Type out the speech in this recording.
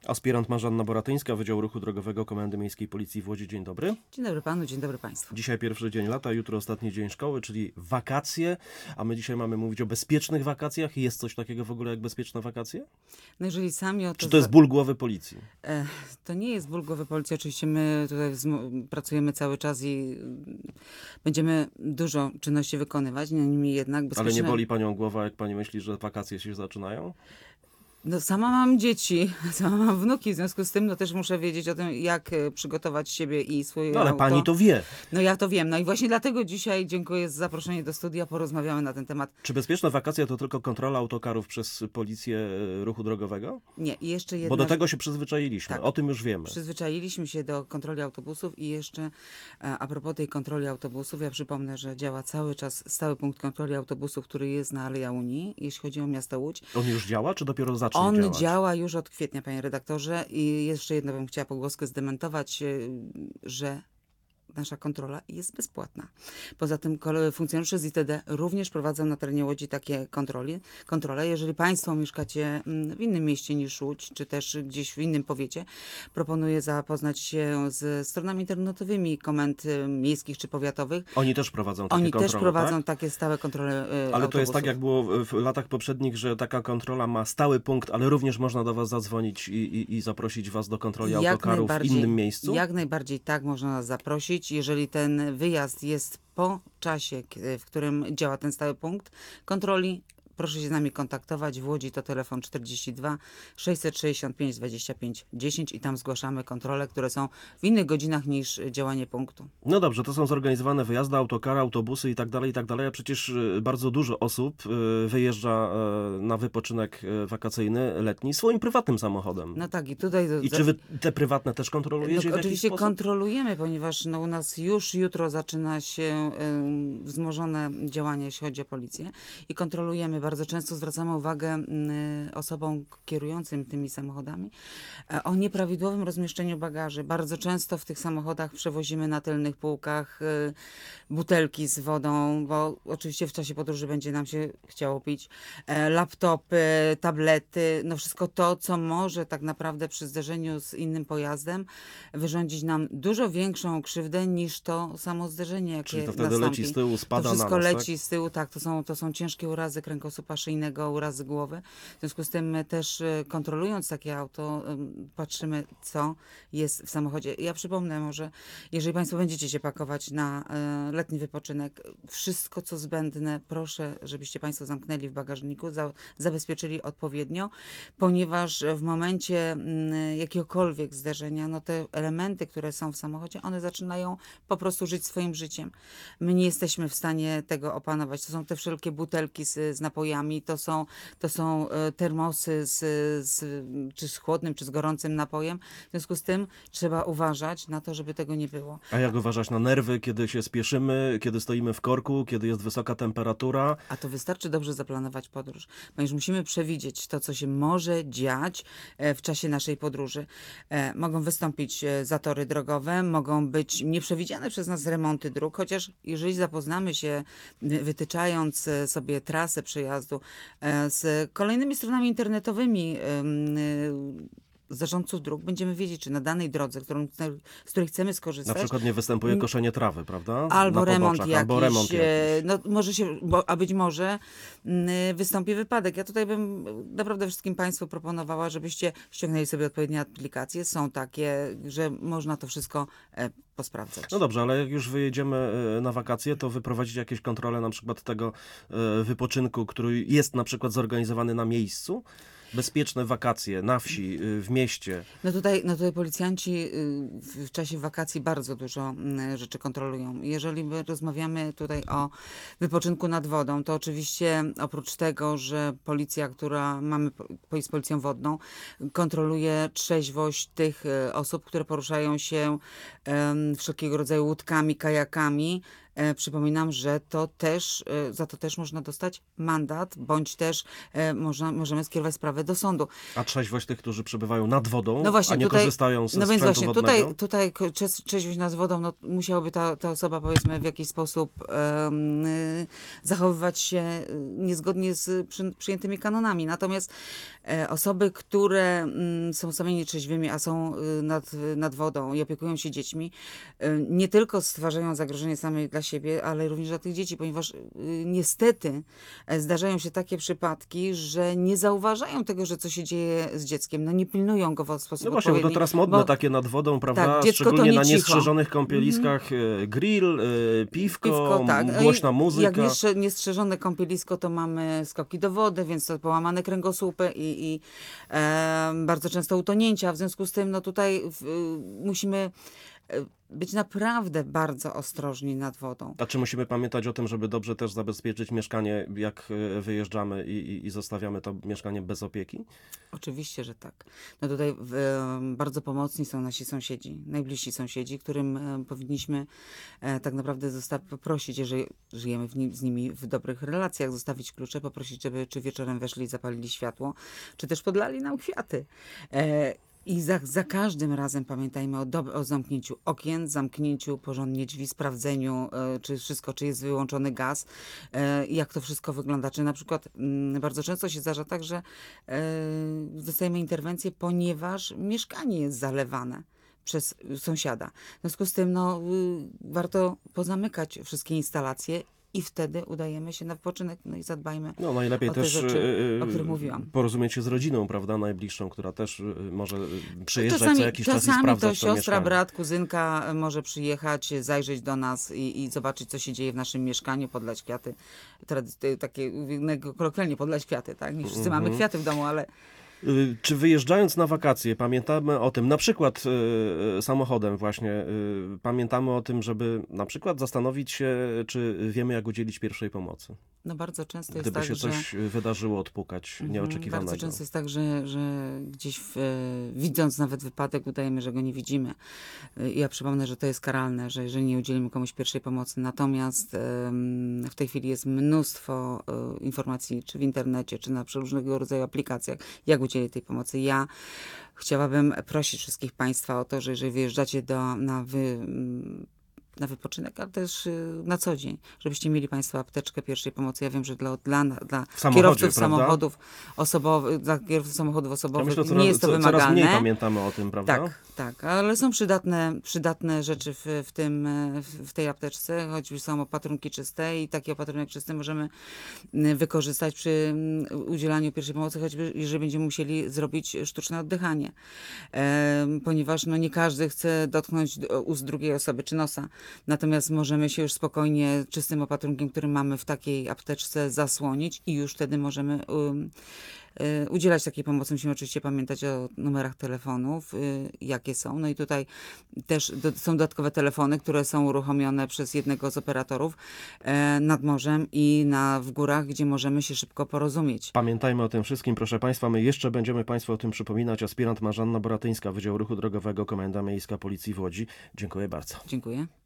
Aspirant Marzanna Boratyńska, Wydział Ruchu Drogowego Komendy Miejskiej Policji w Łodzi. Dzień dobry. Dzień dobry panu, dzień dobry państwu. Dzisiaj pierwszy dzień lata, jutro ostatni dzień szkoły, czyli wakacje, a my dzisiaj mamy mówić o bezpiecznych wakacjach. Jest coś takiego w ogóle jak bezpieczne wakacje? No jeżeli sami o to... Czy to jest ból głowy policji? To nie jest ból głowy policji. Oczywiście my tutaj pracujemy cały czas i będziemy dużo czynności wykonywać. Niemniej jednak bezpieczne... Ale nie boli panią głowa, jak pani myśli, że wakacje się zaczynają? No sama mam dzieci, sama mam wnuki, w związku z tym no też muszę wiedzieć o tym, jak przygotować siebie i swoje No ale auto. pani to wie. No ja to wiem. No i właśnie dlatego dzisiaj dziękuję za zaproszenie do studia, porozmawiamy na ten temat. Czy bezpieczne wakacje to tylko kontrola autokarów przez Policję Ruchu Drogowego? Nie, i jeszcze jedna... Bo do tego się przyzwyczailiśmy, Tak. o tym już wiemy. Przyzwyczailiśmy się do kontroli autobusów i jeszcze a propos tej kontroli autobusów, ja przypomnę, że działa cały czas stały punkt kontroli autobusów, który jest na Aleja Unii, jeśli chodzi o miasto Łódź. On już działa, czy dopiero zacznie On działać? działa już od kwietnia, panie redaktorze, i jeszcze jedno bym chciała pogłoskę zdementować, że nasza kontrola jest bezpłatna. Poza tym funkcjonariusze z ITD również prowadzą na terenie Łodzi takie kontrole. Jeżeli państwo mieszkacie w innym mieście niż Łódź, czy też gdzieś w innym powiecie, proponuję zapoznać się z stronami internetowymi komend miejskich czy powiatowych. Oni też prowadzą takie Oni kontrole, też prowadzą tak? takie stałe kontrole Ale autobusów. to jest tak, jak było w latach poprzednich, że taka kontrola ma stały punkt, ale również można do was zadzwonić i zaprosić was do kontroli autokarów w innym miejscu? Jak najbardziej tak, można nas zaprosić. Jeżeli ten wyjazd jest po czasie, w którym działa ten stały punkt kontroli, proszę się z nami kontaktować. W Łodzi to telefon 42 665 25 10 i tam zgłaszamy kontrole, które są w innych godzinach niż działanie punktu. No dobrze, to są zorganizowane wyjazdy, autokary, autobusy i tak dalej, a przecież bardzo dużo osób wyjeżdża na wypoczynek wakacyjny, letni swoim prywatnym samochodem. No tak, i tutaj... I czy wy te prywatne też kontrolujecie w jakiś Oczywiście sposób? kontrolujemy, ponieważ u nas już jutro zaczyna się wzmożone działanie, jeśli chodzi o policję i kontrolujemy. Bardzo często zwracamy uwagę osobom kierującym tymi samochodami o nieprawidłowym rozmieszczeniu bagaży. Bardzo często w tych samochodach przewozimy na tylnych półkach butelki z wodą, bo oczywiście w czasie podróży będzie nam się chciało pić, laptopy, tablety, no wszystko to, co może tak naprawdę przy zderzeniu z innym pojazdem wyrządzić nam dużo większą krzywdę niż to samo zderzenie, jakie Czyli to wtedy nastąpi. leci z tyłu, spada to wszystko na nas, leci z tyłu, tak, to są ciężkie urazy kręgosłupa szyjnego, urazy głowy. W związku z tym my też kontrolując takie auto, patrzymy, co jest w samochodzie. Ja przypomnę może, jeżeli państwo będziecie się pakować na letni wypoczynek, wszystko co zbędne, proszę, żebyście państwo zamknęli w bagażniku, zabezpieczyli odpowiednio, ponieważ w momencie jakiegokolwiek zdarzenia, no te elementy, które są w samochodzie, one zaczynają po prostu żyć swoim życiem. My nie jesteśmy w stanie tego opanować. To są te wszelkie butelki z napojami, to są termosy czy z chłodnym, czy z gorącym napojem. W związku z tym trzeba uważać na to, żeby tego nie było. A jak uważać na nerwy, kiedy się spieszymy, kiedy stoimy w korku, kiedy jest wysoka temperatura? A to wystarczy dobrze zaplanować podróż, ponieważ musimy przewidzieć to, co się może dziać w czasie naszej podróży. Mogą wystąpić zatory drogowe, mogą być nieprzewidziane przez nas remonty dróg, chociaż jeżeli zapoznamy się, wytyczając sobie trasę przejazdu z kolejnymi stronami internetowymi zarządców dróg, będziemy wiedzieć, czy na danej drodze, z której chcemy skorzystać. Na przykład nie występuje koszenie trawy, prawda? Albo remont jakiś. Albo remont jakiś. No, może się, a być może wystąpi wypadek. Ja tutaj bym naprawdę wszystkim państwu proponowała, żebyście ściągnęli sobie odpowiednie aplikacje. Są takie, że można to wszystko posprawdzać. No dobrze, ale jak już wyjedziemy na wakacje, to wyprowadzić jakieś kontrole na przykład tego wypoczynku, który jest na przykład zorganizowany na miejscu? Bezpieczne wakacje na wsi, w mieście. No tutaj policjanci w czasie wakacji bardzo dużo rzeczy kontrolują. Jeżeli my rozmawiamy tutaj o wypoczynku nad wodą, to oczywiście oprócz tego, że policja, jest policją wodną, kontroluje trzeźwość tych osób, które poruszają się wszelkiego rodzaju łódkami, kajakami Przypominam, że to też, za to też można dostać mandat, bądź też możemy skierować sprawę do sądu. A trzeźwość tych, którzy przebywają nad wodą, No właśnie, a nie tutaj, korzystają ze no więc sprzętu właśnie, wodnego? tutaj trzeźwość nad wodą, no musiałaby ta osoba, powiedzmy, w jakiś sposób zachowywać się niezgodnie z przyjętymi kanonami. Natomiast osoby, które są sami nietrzeźwymi, a są nad wodą i opiekują się dziećmi, nie tylko stwarzają zagrożenie samej dla siebie, ale również dla tych dzieci, ponieważ niestety zdarzają się takie przypadki, że nie zauważają tego, że co się dzieje z dzieckiem. No nie pilnują go w sposób No właśnie, bo to odpowiedni. teraz modne takie nad wodą, prawda? Tak, dziecko to Szczególnie nie na cicho. niestrzeżonych kąpieliskach grill, piwko, tak. głośna muzyka. Jak niestrzeżone kąpielisko, to mamy skoki do wody, więc to połamane kręgosłupy i bardzo często utonięcia. W związku z tym no tutaj musimy być naprawdę bardzo ostrożni nad wodą. A czy musimy pamiętać o tym, żeby dobrze też zabezpieczyć mieszkanie, jak wyjeżdżamy i zostawiamy to mieszkanie bez opieki? Oczywiście, że tak. No tutaj bardzo pomocni są nasi sąsiedzi, najbliżsi sąsiedzi, którym powinniśmy tak naprawdę poprosić, jeżeli żyjemy z nimi w dobrych relacjach, zostawić klucze, poprosić, żeby czy wieczorem weszli i zapalili światło, czy też podlali nam kwiaty. I za każdym razem pamiętajmy o zamknięciu okien, zamknięciu porządnie drzwi, sprawdzeniu, czy jest wyłączony gaz, jak to wszystko wygląda. Czy na przykład bardzo często się zdarza tak, że dostajemy interwencję, ponieważ mieszkanie jest zalewane przez sąsiada. W związku z tym warto pozamykać wszystkie instalacje i wtedy udajemy się na wypoczynek, no i zadbajmy No najlepiej o te też rzeczy, o których mówiłam. porozumieć się z rodziną, prawda, najbliższą, która też może przyjeżdżać co jakiś czas i czasami sprawdzać to to siostra, mieszkanie. brat, kuzynka może przyjechać, zajrzeć do nas i zobaczyć, co się dzieje w naszym mieszkaniu, podlać kwiaty. Takie kolokwialnie podlać kwiaty, tak? Nie wszyscy mamy kwiaty w domu, ale Czy wyjeżdżając na wakacje pamiętamy o tym, na przykład samochodem właśnie, pamiętamy o tym, żeby na przykład zastanowić się, czy wiemy, jak udzielić pierwszej pomocy? no bardzo często jest Gdyby tak, się że... coś wydarzyło, odpukać nieoczekiwanego. Bardzo często jest tak, że gdzieś widząc nawet wypadek, udajemy, że go nie widzimy. Ja przypomnę, że to jest karalne, że jeżeli nie udzielimy komuś pierwszej pomocy. Natomiast w tej chwili jest mnóstwo informacji, czy w internecie, czy na różnego rodzaju aplikacjach, jak udzielić tej pomocy. Ja chciałabym prosić wszystkich Państwa o to, że jeżeli wyjeżdżacie na wypoczynek, ale też na co dzień, żebyście mieli Państwo apteczkę pierwszej pomocy. Ja wiem, że dla kierowców samochodów osobowych, Ja myślę, nie jest to wymagane. Coraz mniej pamiętamy o tym, prawda? Tak, ale są przydatne rzeczy w tej apteczce, choćby są opatrunki czyste i taki opatrunek czysty możemy wykorzystać przy udzielaniu pierwszej pomocy, choćby jeżeli będziemy musieli zrobić sztuczne oddychanie. Ponieważ nie każdy chce dotknąć ust drugiej osoby czy nosa. Natomiast możemy się już spokojnie czystym opatrunkiem, który mamy w takiej apteczce, zasłonić i już wtedy możemy udzielać takiej pomocy. Musimy oczywiście pamiętać o numerach telefonów, jakie są. No i tutaj też są dodatkowe telefony, które są uruchomione przez jednego z operatorów nad morzem i w górach, gdzie możemy się szybko porozumieć. Pamiętajmy o tym wszystkim, proszę Państwa. My jeszcze będziemy Państwu o tym przypominać. Aspirant Marzanna Boratyńska, Wydział Ruchu Drogowego, Komenda Miejska Policji w Łodzi. Dziękuję bardzo. Dziękuję.